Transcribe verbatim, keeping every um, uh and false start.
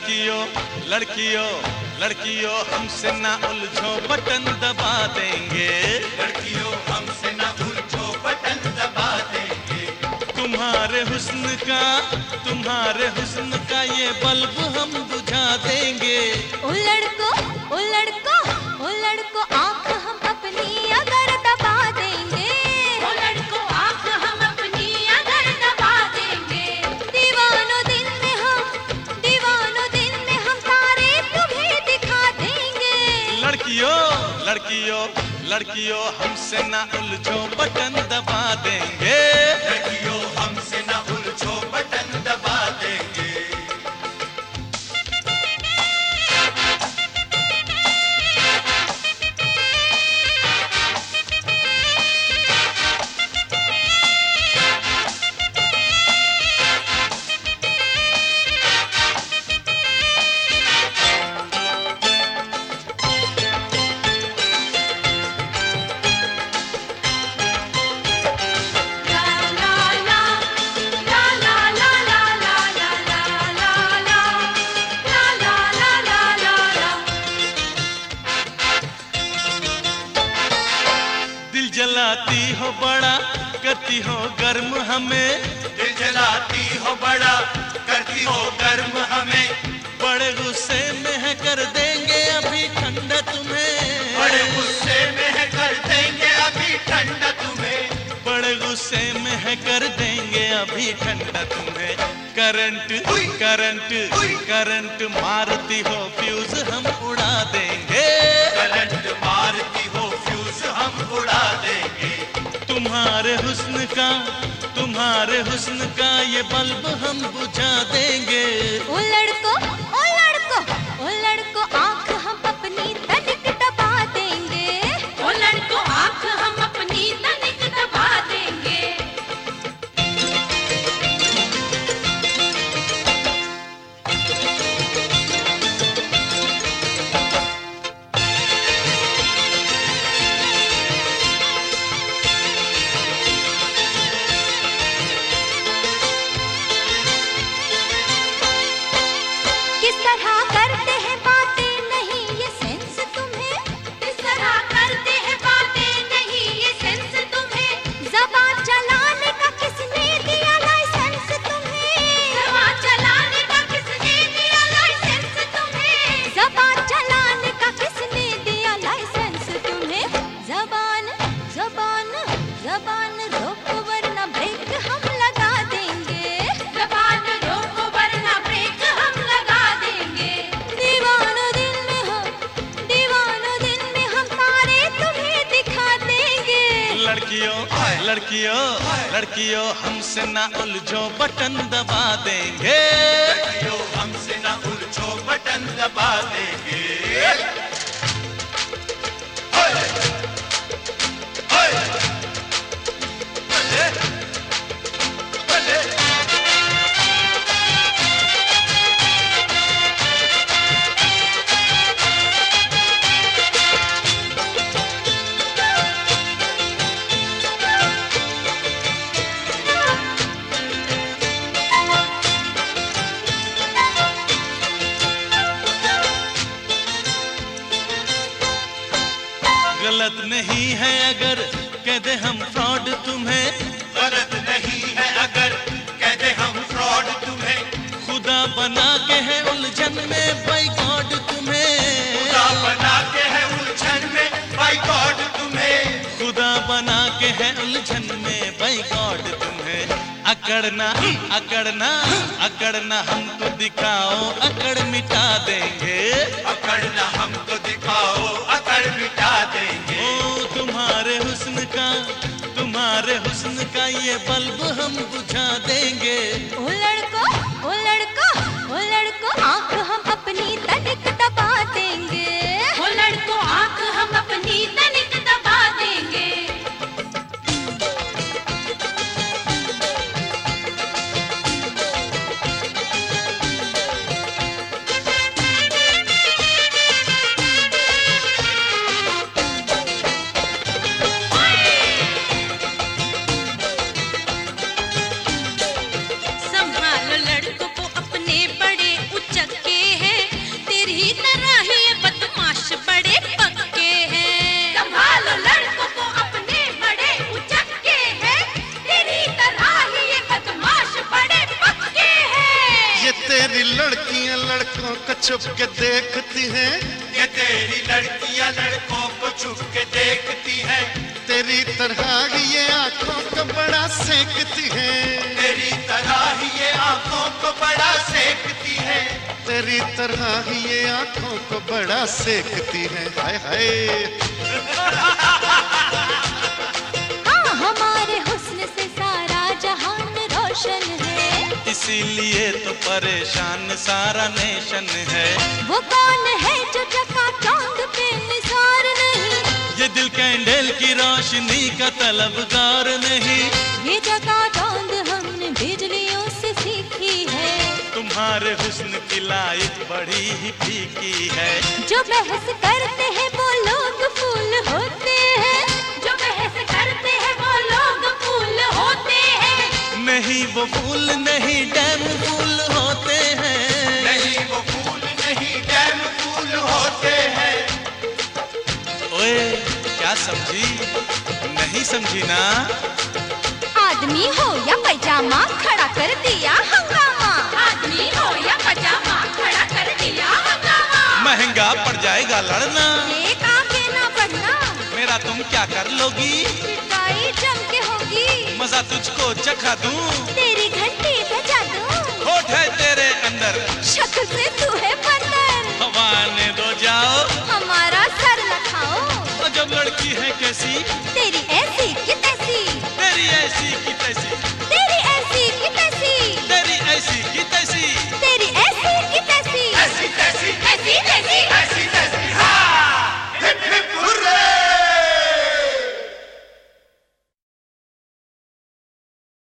लड़कियों लड़कियों लड़कियों हमसे ना उलझो बटन दबा देंगे। लड़कियों हमसे ना उलझो बटन दबा देंगे। तुम्हारे हुस्न का तुम्हारे हुस्न का ये बल्ब हम बुझा देंगे। ओ लड़को ओ लड़को ओ लड़को आँख हम अपनी अगर दबा देंगे। ओ लड़को आँख हम अपनी अगर दबा देंगे। दीवानों दिन में हम दीवानों दिन में हम तारे तुम्हें दिखा देंगे। लड़कियों लड़कियों लड़कियों हमसे ना उलझो बटन दबा देंगे। लड़कियों हमसे ना उलझो बटन दबा देंगे। जलाती हो बड़ा करती हो गर्म हमें। दिल जलाती हो बड़ा करती हो गर्म हमें। बड़े गुस्से में है कर देंगे अभी ठंडा तुम्हें। बड़े गुस्से में है कर देंगे अभी ठंडा तुम्हें। बड़े गुस्से में है कर देंगे अभी ठंडा तुम्हें। करंट करंट करंट मारती हो फ्यूज हम उड़ा देंगे। करंट मारती हो फ्यूज हम उड़ा देंगे। तुम्हारे हुस्न का तुम्हारे हुस्न का ये बल्ब हम बुझा देंगे। ओ लड़को ओ लड़को ओ लड़को आँख हम अपनी तनिक दबा देंगे। ओ लड़को आँख हम अपनी तनिक दबा देंगे। किस तरह करते हैं बातें नहीं ये सेंस तुम्हें। किस तरह करते हैं बातें नहीं ये सेंस तुम्हें। ज़बान चलाने का किसने दिया लाइसेंस तुम्हें। ज़बान चलाने का किसने दिया लाइसेंस तुम्हें। ज़बान चलाने का किसने दिया लाइसेंस तुम्हें। ज़बान ज़बान ज़बान रोको वरना ब्रेक हम लगा देंगे। ज़बान रोको वरना ब्रेक हम लगा देंगे। दीवानों दिन में हम दीवानों दिन में हम तारे तुम्हें दिखा देंगे। लड़कियों लड़कियों लड़कियों हमसे ना उलझो बटन दबा देंगे। लड़कियों हमसे ना उलझो बटन दबा देंगे। हाय हाय बल्ले बल्ले। गलत नहीं है अगर कह दे हम फ्रॉड तुम्हें। गलत नहीं है अगर कह दे हम फ्रॉड तुम्हें। खुदा बना के है उलझन में बाय गॉड तुम्हें। खुदा बना के है उलझन में बाय गॉड तुम्हें। खुदा बना के है उलझन में बाय गॉड तुम्हें। अकड़ना अकड़ना अकड़ना हमको दिखाओ अकड़ मिटा देंगे। अकड़ना हमको दिखाओ अकड़ मिटा देंगे। ओ तुम्हारे हुस्न का तुम्हारे हुस्न का ये बल्ब हम बुझा देंगे। ओ लड़को ओ लड़को ओ लड़को आँख हम अपनी तनिक दबा देंगे। ओ लड़को आँख हम अपनी तनिक दबा देंगे। को छुप के देखती हैं, ये तेरी लड़कियां लड़कों को छुप के देखती हैं, तेरी तरह ही ये आंखों को बड़ा सेकती हैं, तेरी तरह ही ये आंखों को बड़ा सेकती हैं, तेरी तरह ही ये आंखों को बड़ा सेकती हैं। हाय हाय हाँ हमारे हुस्न से सारा जहान रोशन है, इसीलिए तो परेशान सारा नेशन है। वो कौन है जो चकाचौंध पे निसार नहीं, ये दिल कैंडल की रोशनी का तलबगार नहीं, ये चकाचौंध हमने बिजलियों से सीखी है, तुम्हारे हुस्न की लाइट बड़ी ही फीकी है। जो बहस करते हैं वो लोग फूल होते हैं, जो बहस करते हैं वो लोग फूल होते हैं, नहीं वो फूल नहीं डैम फूल होते हैं, नहीं वो फूल नहीं डैम फूल होते हैं। ओए क्या समझी? नहीं समझी ना? आदमी हो या पैजामा खड़ा कर दिया हंगामा, आदमी हो या पजामा खड़ा कर दिया हंगामा, महंगा पड़ जाएगा लड़ना, एक आगे ना बढ़ना, मेरा तुम क्या कर लोगी? पिटाई जम के होगी, मजा तुझको चखा दूं, तेरी घंटी बजा दूं, होठ है तेरे अंदर, शक्ल से तू है बंदर, हवा आने दो जाओ, हमारा सर न खाओ, और जब लड़की है कैसी